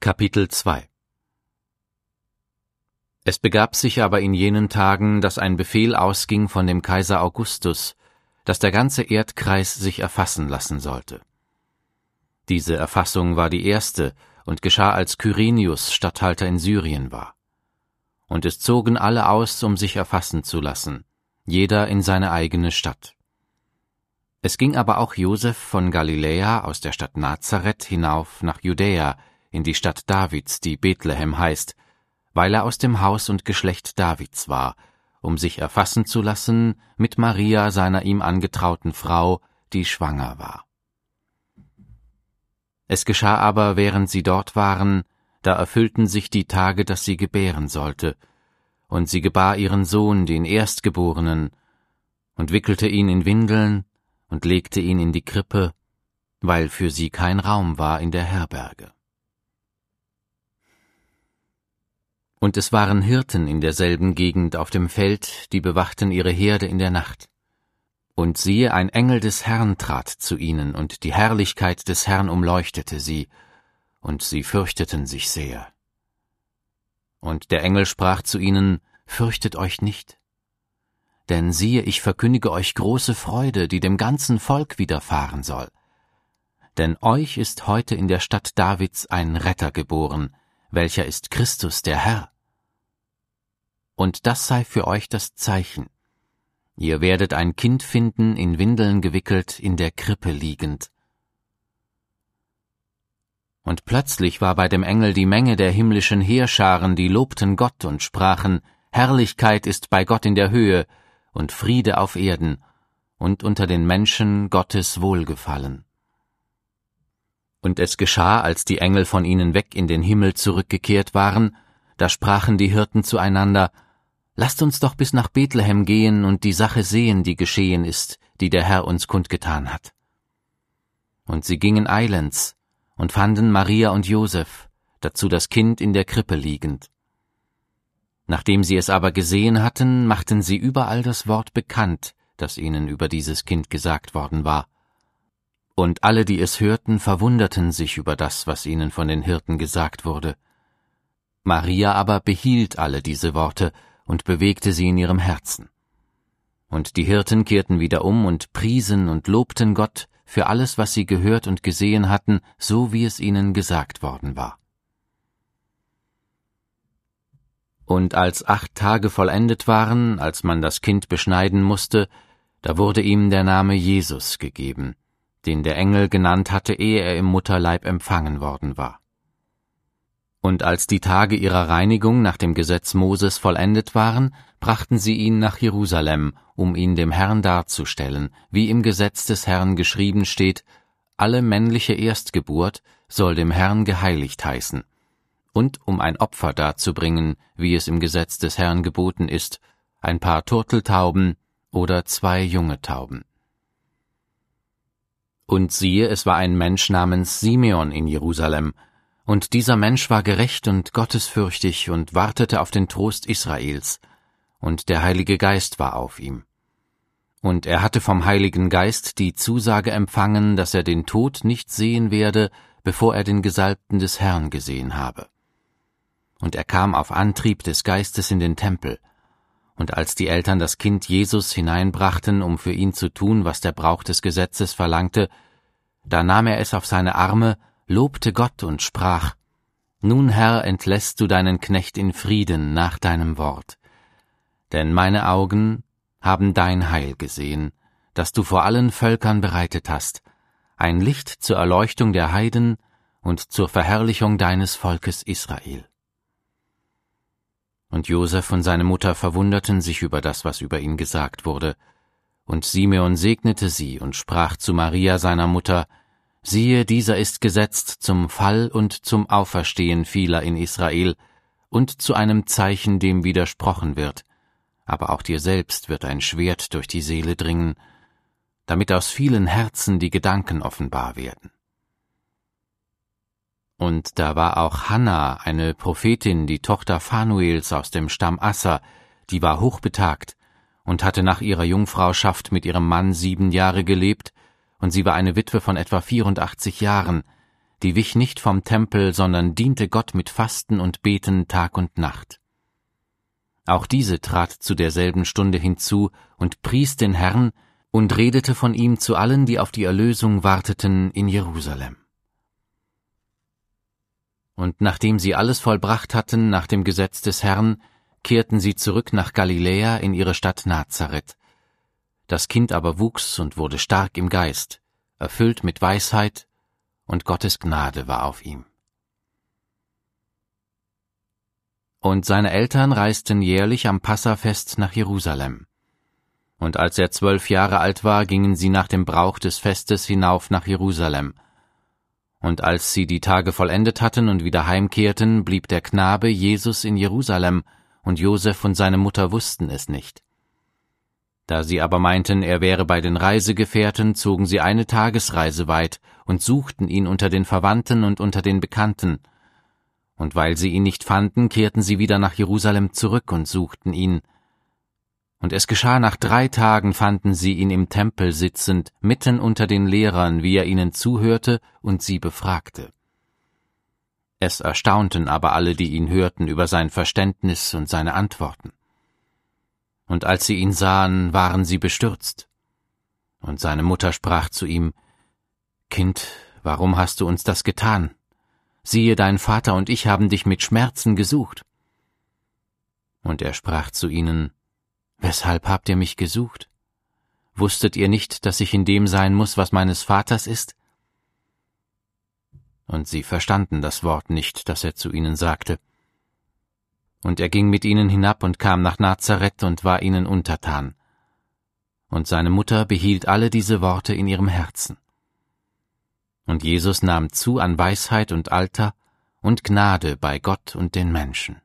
Kapitel 2 Es begab sich aber in jenen Tagen, dass ein Befehl ausging von dem Kaiser Augustus, dass der ganze Erdkreis sich erfassen lassen sollte. Diese Erfassung war die erste und geschah, als Kyrenius Statthalter in Syrien war. Und es zogen alle aus, um sich erfassen zu lassen, jeder in seine eigene Stadt. Es ging aber auch Josef von Galiläa aus der Stadt Nazareth hinauf nach Judäa, in die Stadt Davids, die Bethlehem heißt, weil er aus dem Haus und Geschlecht Davids war, um sich erfassen zu lassen mit Maria, seiner ihm angetrauten Frau, die schwanger war. Es geschah aber, während sie dort waren, da erfüllten sich die Tage, dass sie gebären sollte, und sie gebar ihren Sohn, den Erstgeborenen, und wickelte ihn in Windeln und legte ihn in die Krippe, weil für sie kein Raum war in der Herberge. Und es waren Hirten in derselben Gegend auf dem Feld, die bewachten ihre Herde in der Nacht. Und siehe, ein Engel des Herrn trat zu ihnen, und die Herrlichkeit des Herrn umleuchtete sie, und sie fürchteten sich sehr. Und der Engel sprach zu ihnen: Fürchtet euch nicht. Denn siehe, ich verkündige euch große Freude, die dem ganzen Volk widerfahren soll. Denn euch ist heute in der Stadt Davids ein Retter geboren, welcher ist Christus der Herr. Und das sei für euch das Zeichen. Ihr werdet ein Kind finden, in Windeln gewickelt, in der Krippe liegend. Und plötzlich war bei dem Engel die Menge der himmlischen Heerscharen, die lobten Gott und sprachen: Herrlichkeit ist bei Gott in der Höhe und Friede auf Erden und unter den Menschen Gottes Wohlgefallen. Und es geschah, als die Engel von ihnen weg in den Himmel zurückgekehrt waren, da sprachen die Hirten zueinander: Lasst uns doch bis nach Bethlehem gehen und die Sache sehen, die geschehen ist, die der Herr uns kundgetan hat. Und sie gingen eilends und fanden Maria und Josef, dazu das Kind in der Krippe liegend. Nachdem sie es aber gesehen hatten, machten sie überall das Wort bekannt, das ihnen über dieses Kind gesagt worden war. Und alle, die es hörten, verwunderten sich über das, was ihnen von den Hirten gesagt wurde. Maria aber behielt alle diese Worte und bewegte sie in ihrem Herzen. Und die Hirten kehrten wieder um und priesen und lobten Gott für alles, was sie gehört und gesehen hatten, so wie es ihnen gesagt worden war. Und als 8 Tage vollendet waren, als man das Kind beschneiden musste, da wurde ihm der Name Jesus gegeben, den der Engel genannt hatte, ehe er im Mutterleib empfangen worden war. Und als die Tage ihrer Reinigung nach dem Gesetz Moses vollendet waren, brachten sie ihn nach Jerusalem, um ihn dem Herrn darzustellen, wie im Gesetz des Herrn geschrieben steht: Alle männliche Erstgeburt soll dem Herrn geheiligt heißen, und um ein Opfer darzubringen, wie es im Gesetz des Herrn geboten ist, ein paar Turteltauben oder 2 junge Tauben. Und siehe, es war ein Mensch namens Simeon in Jerusalem, und dieser Mensch war gerecht und gottesfürchtig und wartete auf den Trost Israels, und der Heilige Geist war auf ihm. Und er hatte vom Heiligen Geist die Zusage empfangen, dass er den Tod nicht sehen werde, bevor er den Gesalbten des Herrn gesehen habe. Und er kam auf Antrieb des Geistes in den Tempel. Und als die Eltern das Kind Jesus hineinbrachten, um für ihn zu tun, was der Brauch des Gesetzes verlangte, da nahm er es auf seine Arme, lobte Gott und sprach: Nun, Herr, entlässt du deinen Knecht in Frieden nach deinem Wort. Denn meine Augen haben dein Heil gesehen, das du vor allen Völkern bereitet hast, ein Licht zur Erleuchtung der Heiden und zur Verherrlichung deines Volkes Israel. Und Josef und seine Mutter verwunderten sich über das, was über ihn gesagt wurde. Und Simeon segnete sie und sprach zu Maria, seiner Mutter: Siehe, dieser ist gesetzt zum Fall und zum Auferstehen vieler in Israel und zu einem Zeichen, dem widersprochen wird. Aber auch dir selbst wird ein Schwert durch die Seele dringen, damit aus vielen Herzen die Gedanken offenbar werden. Und da war auch Hanna, eine Prophetin, die Tochter Phanuels aus dem Stamm Asser, die war hochbetagt und hatte nach ihrer Jungfrauschaft mit ihrem Mann 7 Jahre gelebt, und sie war eine Witwe von etwa 84 Jahren, die wich nicht vom Tempel, sondern diente Gott mit Fasten und Beten Tag und Nacht. Auch diese trat zu derselben Stunde hinzu und pries den Herrn und redete von ihm zu allen, die auf die Erlösung warteten in Jerusalem. Und nachdem sie alles vollbracht hatten nach dem Gesetz des Herrn, kehrten sie zurück nach Galiläa in ihre Stadt Nazareth. Das Kind aber wuchs und wurde stark im Geist, erfüllt mit Weisheit, und Gottes Gnade war auf ihm. Und seine Eltern reisten jährlich am Passafest nach Jerusalem. Und als er 12 Jahre alt war, gingen sie nach dem Brauch des Festes hinauf nach Jerusalem. Und als sie die Tage vollendet hatten und wieder heimkehrten, blieb der Knabe Jesus in Jerusalem, und Josef und seine Mutter wussten es nicht. Da sie aber meinten, er wäre bei den Reisegefährten, zogen sie eine Tagesreise weit und suchten ihn unter den Verwandten und unter den Bekannten. Und weil sie ihn nicht fanden, kehrten sie wieder nach Jerusalem zurück und suchten ihn. Und es geschah, nach 3 Tagen fanden sie ihn im Tempel sitzend, mitten unter den Lehrern, wie er ihnen zuhörte und sie befragte. Es erstaunten aber alle, die ihn hörten, über sein Verständnis und seine Antworten. Und als sie ihn sahen, waren sie bestürzt. Und seine Mutter sprach zu ihm: »Kind, warum hast du uns das getan? Siehe, dein Vater und ich haben dich mit Schmerzen gesucht.« Und er sprach zu ihnen: »Weshalb habt ihr mich gesucht? Wusstet ihr nicht, dass ich in dem sein muß, was meines Vaters ist?« Und sie verstanden das Wort nicht, das er zu ihnen sagte. Und er ging mit ihnen hinab und kam nach Nazareth und war ihnen untertan. Und seine Mutter behielt alle diese Worte in ihrem Herzen. Und Jesus nahm zu an Weisheit und Alter und Gnade bei Gott und den Menschen.